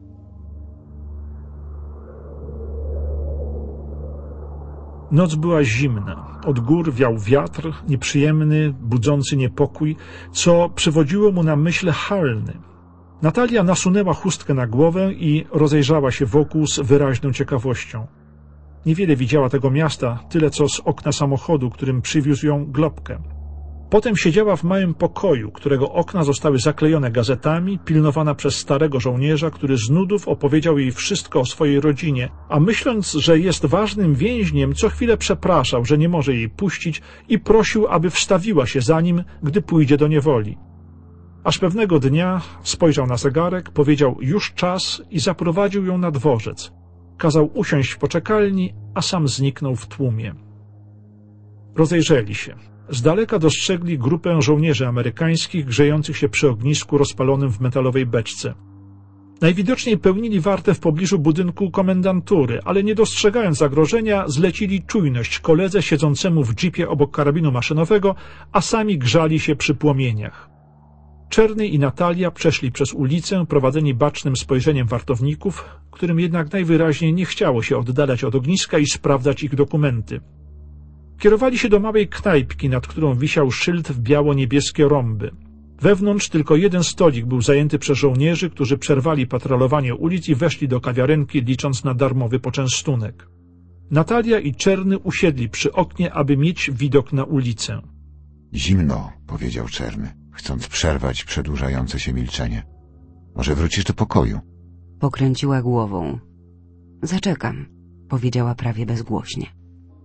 Noc była zimna. Od gór wiał wiatr, nieprzyjemny, budzący niepokój, co przywodziło mu na myśl Halny. Natalia nasunęła chustkę na głowę i rozejrzała się wokół z wyraźną ciekawością. Niewiele widziała tego miasta, tyle co z okna samochodu, którym przywiózł ją Globkę. Potem siedziała w małym pokoju, którego okna zostały zaklejone gazetami, pilnowana przez starego żołnierza, który z nudów opowiedział jej wszystko o swojej rodzinie, a myśląc, że jest ważnym więźniem, co chwilę przepraszał, że nie może jej puścić i prosił, aby wstawiła się za nim, gdy pójdzie do niewoli. Aż pewnego dnia spojrzał na zegarek, powiedział już czas i zaprowadził ją na dworzec. Kazał usiąść w poczekalni, a sam zniknął w tłumie. Rozejrzeli się. Z daleka dostrzegli grupę żołnierzy amerykańskich grzejących się przy ognisku rozpalonym w metalowej beczce. Najwidoczniej pełnili wartę w pobliżu budynku komendantury, ale nie dostrzegając zagrożenia, zlecili czujność koledze siedzącemu w dżipie obok karabinu maszynowego, a sami grzali się przy płomieniach. Czerny i Natalia przeszli przez ulicę, prowadzeni bacznym spojrzeniem wartowników, którym jednak najwyraźniej nie chciało się oddalać od ogniska i sprawdzać ich dokumenty. Kierowali się do małej knajpki, nad którą wisiał szyld w biało-niebieskie rąby. Wewnątrz tylko jeden stolik był zajęty przez żołnierzy, którzy przerwali patrolowanie ulic i weszli do kawiarenki, licząc na darmowy poczęstunek. Natalia i Czerny usiedli przy oknie, aby mieć widok na ulicę. Zimno, powiedział Czerny, chcąc przerwać przedłużające się milczenie. Może wrócisz do pokoju? Pokręciła głową. Zaczekam, powiedziała prawie bezgłośnie.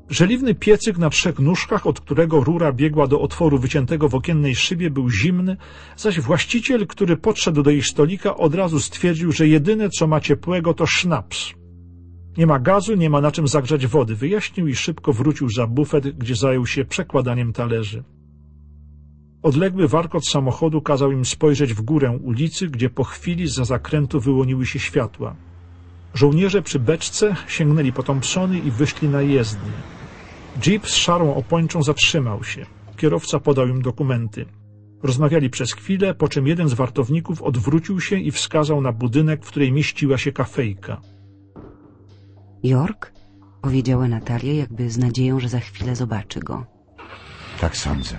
Żeliwny piecyk na trzech nóżkach, od którego rura biegła do otworu wyciętego w okiennej szybie, był zimny, zaś właściciel, który podszedł do ich stolika, od razu stwierdził, że jedyne, co ma ciepłego, to sznaps. Nie ma gazu, nie ma na czym zagrzać wody, wyjaśnił i szybko wrócił za bufet, gdzie zajął się przekładaniem talerzy. Odległy warkot samochodu kazał im spojrzeć w górę ulicy, gdzie po chwili zza zakrętu wyłoniły się światła. Żołnierze przy beczce sięgnęli po Thompsony i wyszli na jezdnię. Jeep z szarą opończą zatrzymał się. Kierowca podał im dokumenty. Rozmawiali przez chwilę, po czym jeden z wartowników odwrócił się i wskazał na budynek, w której mieściła się kafejka. York? Powiedziała Natalia, jakby z nadzieją, że za chwilę zobaczy go. Tak sądzę.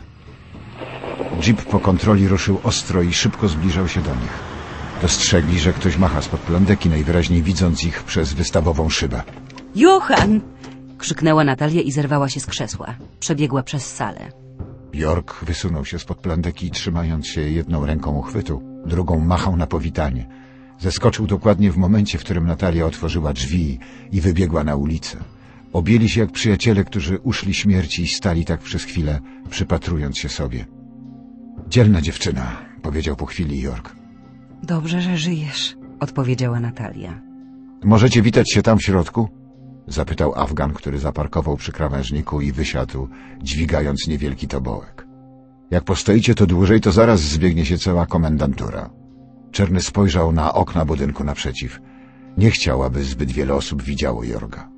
Jeep po kontroli ruszył ostro i szybko zbliżał się do nich. Dostrzegli, że ktoś macha spod plandeki, najwyraźniej widząc ich przez wystawową szybę. Johan! Krzyknęła Natalia i zerwała się z krzesła. Przebiegła przez salę. York wysunął się spod plandeki, trzymając się jedną ręką uchwytu, drugą machał na powitanie. Zeskoczył dokładnie w momencie, w którym Natalia otworzyła drzwi i wybiegła na ulicę. Objęli się jak przyjaciele, którzy uszli śmierci i stali tak przez chwilę, przypatrując się sobie. Dzielna dziewczyna, powiedział po chwili York. Dobrze, że żyjesz, odpowiedziała Natalia. Możecie witać się tam w środku? Zapytał Afgan, który zaparkował przy krawężniku i wysiadł, dźwigając niewielki tobołek. Jak postoicie to dłużej, to zaraz zbiegnie się cała komendantura. Czerny spojrzał na okna budynku naprzeciw. Nie chciał, aby zbyt wiele osób widziało Jorga.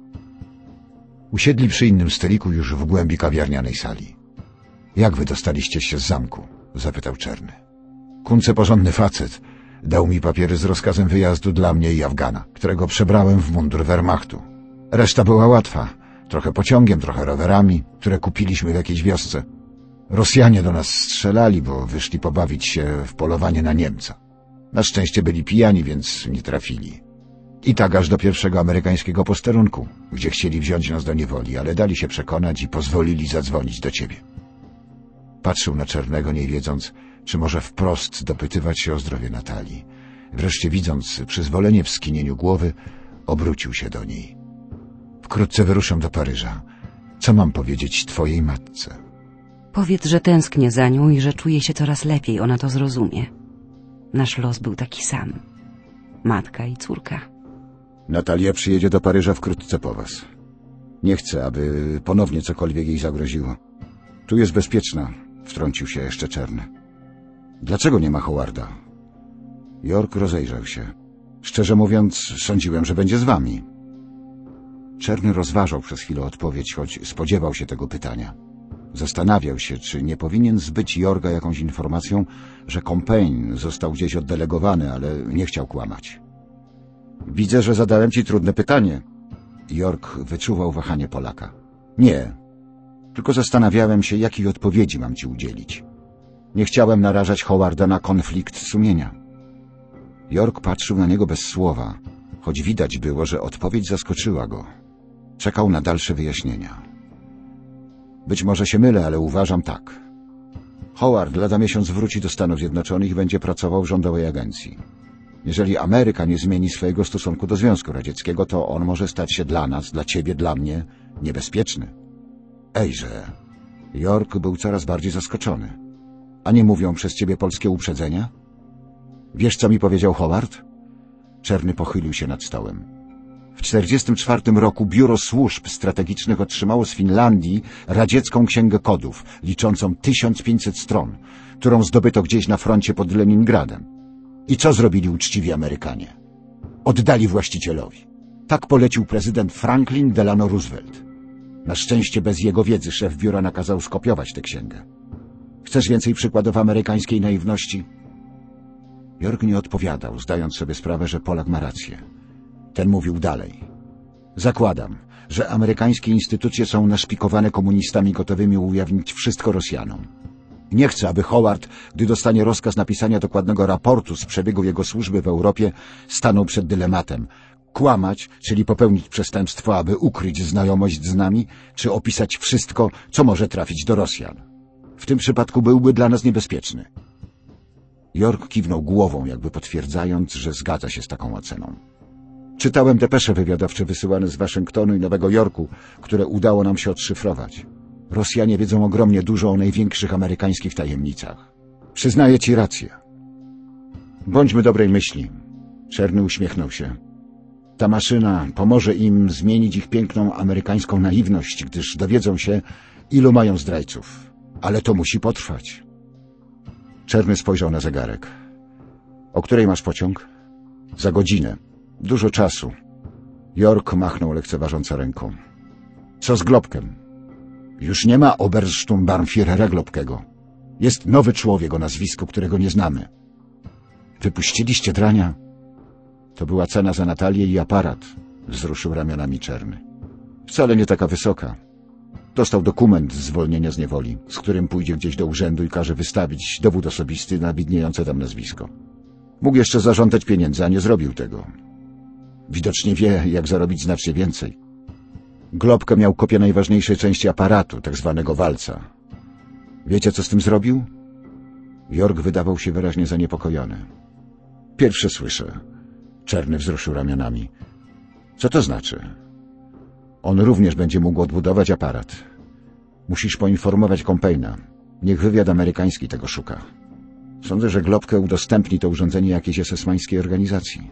Usiedli przy innym stoliku już w głębi kawiarnianej sali. Jak wy dostaliście się z zamku? Zapytał Czerny. Kunce porządny facet. Dał mi papiery z rozkazem wyjazdu dla mnie i Afgana, którego przebrałem w mundur Wehrmachtu. Reszta była łatwa. Trochę pociągiem, trochę rowerami, które kupiliśmy w jakiejś wiosce. Rosjanie do nas strzelali, bo wyszli pobawić się w polowanie na Niemca. Na szczęście byli pijani, więc nie trafili. I tak aż do pierwszego amerykańskiego posterunku, gdzie chcieli wziąć nas do niewoli, ale dali się przekonać i pozwolili zadzwonić do ciebie. Patrzył na Czernego, nie wiedząc, czy może wprost dopytywać się o zdrowie Natalii. Wreszcie, widząc przyzwolenie w skinieniu głowy, obrócił się do niej. Wkrótce wyruszam do Paryża. Co mam powiedzieć twojej matce? Powiedz, że tęsknię za nią i że czuję się coraz lepiej, ona to zrozumie. Nasz los był taki sam. Matka i córka. Natalia przyjedzie do Paryża wkrótce po was. Nie chcę, aby ponownie cokolwiek jej zagroziło. Tu jest bezpieczna, wtrącił się jeszcze Czerny. Dlaczego nie ma Howarda? York rozejrzał się. Szczerze mówiąc, sądziłem, że będzie z wami. Czerny rozważał przez chwilę odpowiedź, choć spodziewał się tego pytania. Zastanawiał się, czy nie powinien zbyć Jorga jakąś informacją, że Compain został gdzieś oddelegowany, ale nie chciał kłamać. Widzę, że zadałem ci trudne pytanie. York wyczuwał wahanie Polaka. Nie, tylko zastanawiałem się, jakiej odpowiedzi mam ci udzielić. Nie chciałem narażać Howarda na konflikt sumienia. York patrzył na niego bez słowa, choć widać było, że odpowiedź zaskoczyła go. Czekał na dalsze wyjaśnienia. Być może się mylę, ale uważam tak. Howard lada miesiąc wróci do Stanów Zjednoczonych i będzie pracował w rządowej agencji. Jeżeli Ameryka nie zmieni swojego stosunku do Związku Radzieckiego, to on może stać się dla nas, dla ciebie, dla mnie niebezpieczny. Ejże, York był coraz bardziej zaskoczony. A nie mówią przez ciebie polskie uprzedzenia? Wiesz, co mi powiedział Howard? Czerny pochylił się nad stołem. W czterdziestym czwartym roku Biuro Służb Strategicznych otrzymało z Finlandii radziecką księgę kodów, liczącą tysiąc pięćset stron, którą zdobyto gdzieś na froncie pod Leningradem. I co zrobili uczciwi Amerykanie? Oddali właścicielowi. Tak polecił prezydent Franklin Delano Roosevelt. Na szczęście bez jego wiedzy szef biura nakazał skopiować tę księgę. Chcesz więcej przykładów amerykańskiej naiwności? York nie odpowiadał, zdając sobie sprawę, że Polak ma rację. Ten mówił dalej. Zakładam, że amerykańskie instytucje są naszpikowane komunistami gotowymi ujawnić wszystko Rosjanom. Nie chcę, aby Howard, gdy dostanie rozkaz napisania dokładnego raportu z przebiegu jego służby w Europie, stanął przed dylematem. Kłamać, czyli popełnić przestępstwo, aby ukryć znajomość z nami, czy opisać wszystko, co może trafić do Rosjan. W tym przypadku byłby dla nas niebezpieczny. York kiwnął głową, jakby potwierdzając, że zgadza się z taką oceną. Czytałem depesze wywiadowcze wysyłane z Waszyngtonu i Nowego Jorku, które udało nam się odszyfrować. Rosjanie wiedzą ogromnie dużo o największych amerykańskich tajemnicach. Przyznaję ci rację. Bądźmy dobrej myśli. Czerny uśmiechnął się. Ta maszyna pomoże im zmienić ich piękną amerykańską naiwność, gdyż dowiedzą się, ilu mają zdrajców. Ale to musi potrwać. Czerny spojrzał na zegarek. O której masz pociąg? Za godzinę. Dużo czasu. York machnął lekceważąco ręką. Co z Globkiem? Już nie ma Obersturmbannführera Globkego. Jest nowy człowiek o nazwisku, którego nie znamy. Wypuściliście drania? To była cena za Natalię i aparat, wzruszył ramionami Czerny. Wcale nie taka wysoka. Dostał dokument zwolnienia z niewoli, z którym pójdzie gdzieś do urzędu i każe wystawić dowód osobisty na widniejące tam nazwisko. Mógł jeszcze zażądać pieniędzy, a nie zrobił tego. Widocznie wie, jak zarobić znacznie więcej. Globka miał kopię najważniejszej części aparatu, tak zwanego walca. Wiecie, co z tym zrobił? York wydawał się wyraźnie zaniepokojony. Pierwsze słyszę. Czerny wzruszył ramionami. Co to znaczy? On również będzie mógł odbudować aparat. Musisz poinformować Compaina. Niech wywiad amerykański tego szuka. Sądzę, że Globkę udostępni to urządzenie jakiejś esesmańskiej organizacji.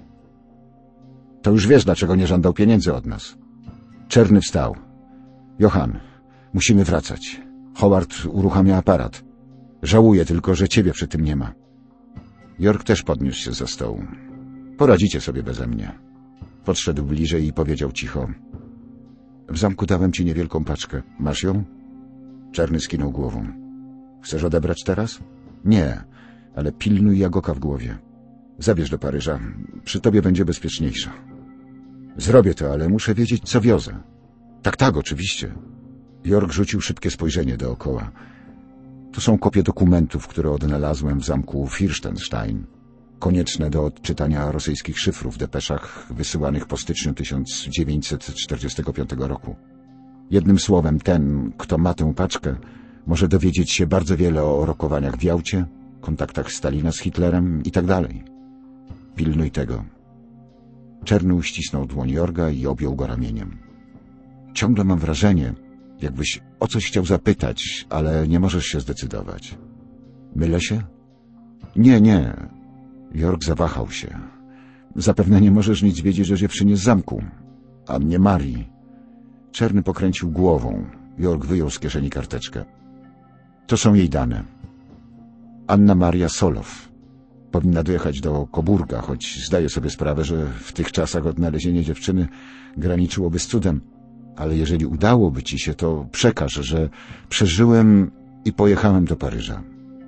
To już wiesz, dlaczego nie żądał pieniędzy od nas. Czerny wstał. Johann, musimy wracać. Howard uruchamia aparat. Żałuję tylko, że ciebie przy tym nie ma. York też podniósł się ze stołu. Poradzicie sobie beze mnie. Podszedł bliżej i powiedział cicho. W zamku dałem ci niewielką paczkę. Masz ją? Czerny skinął głową. Chcesz odebrać teraz? Nie, ale pilnuj Jagoka w głowie. Zabierz do Paryża. Przy tobie będzie bezpieczniejsza. Zrobię to, ale muszę wiedzieć, co wiozę. Tak, tak, oczywiście. York rzucił szybkie spojrzenie dookoła. To są kopie dokumentów, które odnalazłem w zamku Fürstenstein. Konieczne do odczytania rosyjskich szyfrów w depeszach wysyłanych po styczniu tysiąc dziewięćset czterdziestego piątego roku. Jednym słowem, ten, kto ma tę paczkę, może dowiedzieć się bardzo wiele o rokowaniach w Jałcie, kontaktach Stalina z Hitlerem i tak dalej. Pilnuj tego. Czerny uścisnął dłoń Jorga i objął go ramieniem. Ciągle mam wrażenie, jakbyś o coś chciał zapytać, ale nie możesz się zdecydować. Mylę się? Nie, nie. York zawahał się. Zapewne nie możesz nic wiedzieć o dziewczynie z zamku. A mnie Marii. Czerny pokręcił głową. York wyjął z kieszeni karteczkę. To są jej dane. Anna Maria Solow. Powinna dojechać do Coburga, choć zdaję sobie sprawę, że w tych czasach odnalezienie dziewczyny graniczyłoby z cudem. Ale jeżeli udałoby ci się, to przekaż, że przeżyłem i pojechałem do Paryża.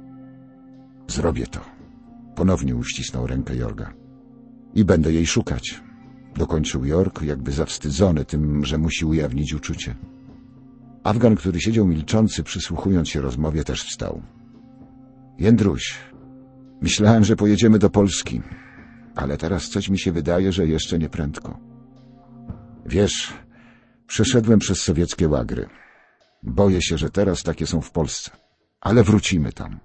Zrobię to. Ponownie uścisnął rękę Jorga. I będę jej szukać. Dokończył York, jakby zawstydzony tym, że musi ujawnić uczucie. Afgan, który siedział milczący, przysłuchując się rozmowie, też wstał. Jędruś, myślałem, że pojedziemy do Polski, ale teraz coś mi się wydaje, że jeszcze nie prędko. Wiesz, przeszedłem przez sowieckie łagry. Boję się, że teraz takie są w Polsce, ale wrócimy tam.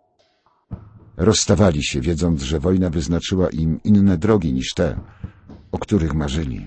Rozstawali się, wiedząc, że wojna wyznaczyła im inne drogi niż te, o których marzyli.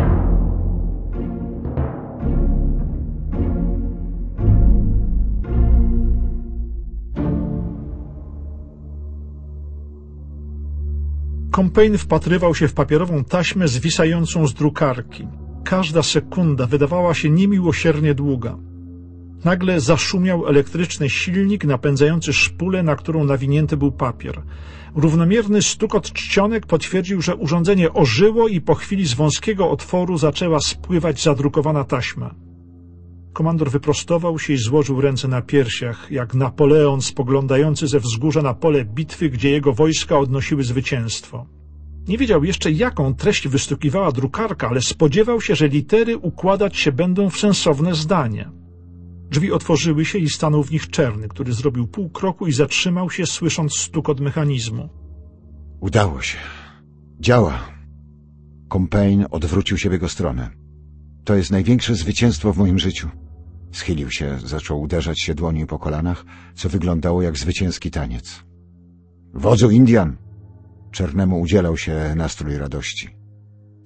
Compain wpatrywał się w papierową taśmę zwisającą z drukarki. Każda sekunda wydawała się niemiłosiernie długa. Nagle zaszumiał elektryczny silnik napędzający szpulę, na którą nawinięty był papier. Równomierny stukot czcionek potwierdził, że urządzenie ożyło i po chwili z wąskiego otworu zaczęła spływać zadrukowana taśma. Komandor wyprostował się i złożył ręce na piersiach, jak Napoleon spoglądający ze wzgórza na pole bitwy, gdzie jego wojska odnosiły zwycięstwo. Nie wiedział jeszcze, jaką treść wystukiwała drukarka, ale spodziewał się, że litery układać się będą w sensowne zdanie. Drzwi otworzyły się i stanął w nich Czerny, który zrobił pół kroku i zatrzymał się, słysząc stukot mechanizmu. Udało się. Działa. Compain odwrócił się w jego stronę. To jest największe zwycięstwo w moim życiu. Schylił się, zaczął uderzać się dłonią po kolanach, co wyglądało jak zwycięski taniec. Wodzu Indian! Czernemu udzielał się nastrój radości.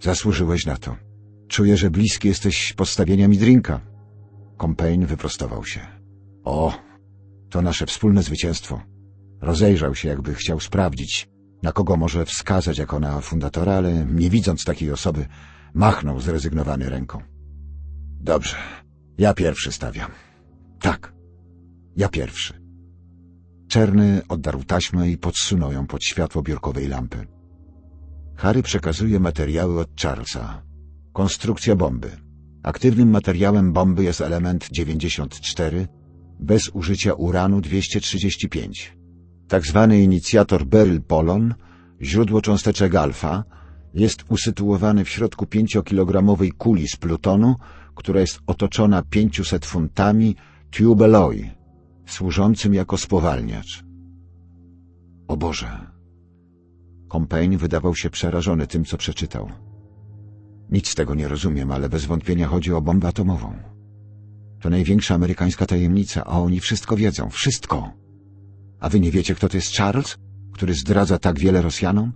Zasłużyłeś na to. Czuję, że bliski jesteś postawienia mi drinka. Compain wyprostował się. O, to nasze wspólne zwycięstwo. Rozejrzał się, jakby chciał sprawdzić, na kogo może wskazać jako na fundatora, ale nie widząc takiej osoby, machnął zrezygnowany ręką. Dobrze, ja pierwszy stawiam. Tak, ja pierwszy. Czerny oddarł taśmę i podsunął ją pod światło biurkowej lampy. Harry przekazuje materiały od Charlesa. Konstrukcja bomby. Aktywnym materiałem bomby jest element dziewięćdziesiąt cztery, bez użycia uranu dwieście trzydzieści pięć. Tak zwany inicjator beryl-polon, źródło cząsteczek alfa, jest usytuowany w środku pięciokilogramowej kuli z plutonu, która jest otoczona pięciuset funtami tubeloi, służącym jako spowalniacz. O Boże! Compain wydawał się przerażony tym, co przeczytał. Nic z tego nie rozumiem, ale bez wątpienia chodzi o bombę atomową. To największa amerykańska tajemnica, a oni wszystko wiedzą. Wszystko! A wy nie wiecie, kto to jest Charles, który zdradza tak wiele Rosjanom?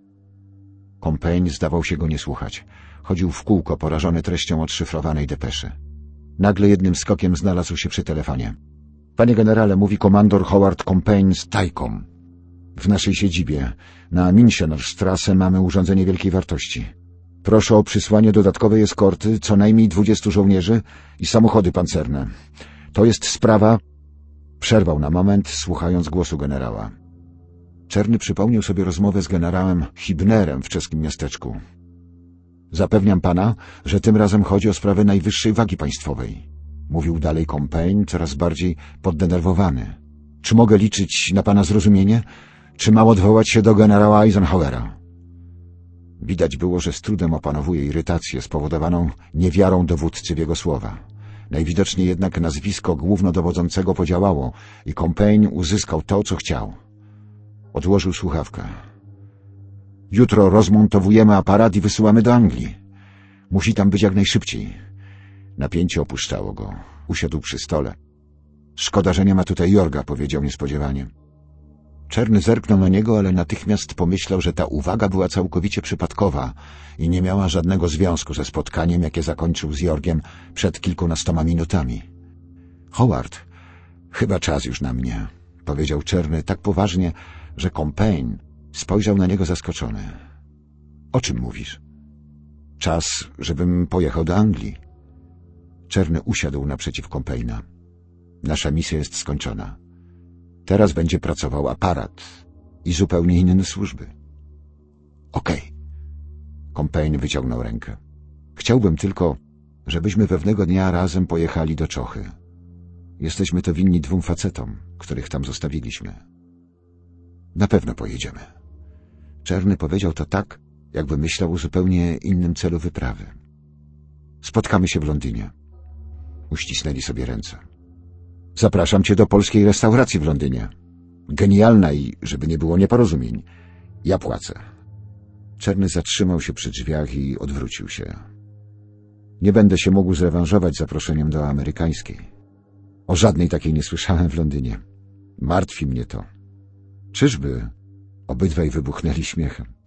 Compain zdawał się go nie słuchać. Chodził w kółko, porażony treścią odszyfrowanej depeszy. Nagle jednym skokiem znalazł się przy telefonie. Panie generale, mówi komandor Howard Compain z Tajkom. W naszej siedzibie, na Minchenstrasse, mamy urządzenie wielkiej wartości. Proszę o przysłanie dodatkowej eskorty, co najmniej dwudziestu żołnierzy i samochody pancerne. To jest sprawa... Przerwał na moment, słuchając głosu generała. Czerny przypomniał sobie rozmowę z generałem Hibnerem w czeskim miasteczku. Zapewniam pana, że tym razem chodzi o sprawę najwyższej wagi państwowej. Mówił dalej Compain, coraz bardziej poddenerwowany. Czy mogę liczyć na pana zrozumienie? Czy mam odwołać się do generała Eisenhowera? Widać było, że z trudem opanowuje irytację spowodowaną niewiarą dowódcy w jego słowa. Najwidoczniej jednak nazwisko głównodowodzącego podziałało i Compain uzyskał to, co chciał. Odłożył słuchawkę. Jutro rozmontowujemy aparat i wysyłamy do Anglii. Musi tam być jak najszybciej. Napięcie opuszczało go. Usiadł przy stole. Szkoda, że nie ma tutaj Jorga, powiedział niespodziewanie. Czerny zerknął na niego, ale natychmiast pomyślał, że ta uwaga była całkowicie przypadkowa i nie miała żadnego związku ze spotkaniem, jakie zakończył z Jorgiem przed kilkunastoma minutami. Howard, chyba czas już na mnie, powiedział Czerny tak poważnie, że Compain spojrzał na niego zaskoczony. O czym mówisz? Czas, żebym pojechał do Anglii. Czerny usiadł naprzeciw Compaina. Nasza misja jest skończona. Teraz będzie pracował aparat i zupełnie inne służby. Okej. Okay. Compain wyciągnął rękę. Chciałbym tylko, żebyśmy pewnego dnia razem pojechali do Czochy. Jesteśmy to winni dwóm facetom, których tam zostawiliśmy. Na pewno pojedziemy. Czerny powiedział to tak, jakby myślał o zupełnie innym celu wyprawy. Spotkamy się w Londynie. Uścisnęli sobie ręce. Zapraszam cię do polskiej restauracji w Londynie. Genialna i, żeby nie było nieporozumień, ja płacę. Czerny zatrzymał się przy drzwiach i odwrócił się. Nie będę się mógł zrewanżować zaproszeniem do amerykańskiej. O żadnej takiej nie słyszałem w Londynie. Martwi mnie to. Czyżby? Obydwaj wybuchnęli śmiechem.